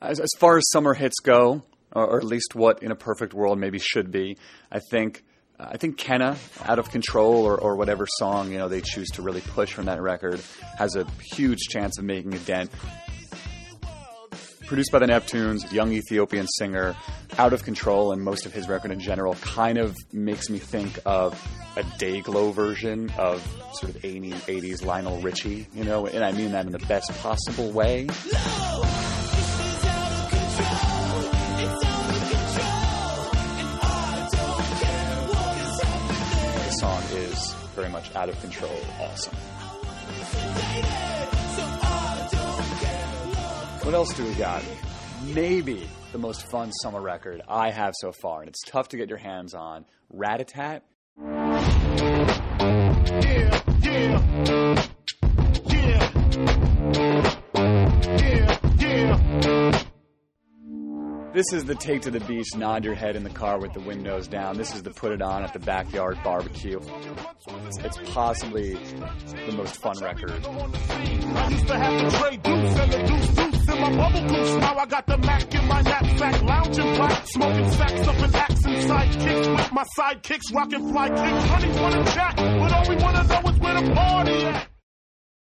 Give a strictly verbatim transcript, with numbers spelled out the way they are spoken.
As, as far as summer hits go, or, or at least what In a Perfect World maybe should be, I think uh, I think Kenna, Out of Control, or, or whatever song you know they choose to really push from that record, has a huge chance of making a dent. Produced by the Neptunes, young Ethiopian singer, Out of Control, and most of his record in general kind of makes me think of a Dayglow version of sort of eighties Lionel Richie, you know, and I mean that in the best possible way. The song is very much Out of Control, awesome. What else do we got? Maybe the most fun summer record I have so far, and it's tough to get your hands on, Rat-a-Tat. Yeah, yeah, yeah, yeah, yeah. This is the take to the beach, nod your head in the car with the windows down. This is the put it on at the backyard barbecue. It's, it's possibly the most fun record. I used to have the Trey Deuce and the Deuce Deuce in my bubble goose. Now I got the Mac in my knapsack, lounging black, smoking sacks up in accent sidekicks with my sidekicks, rocking fly kicks. Honeys wanna chat, but all we wanna know is where the party at.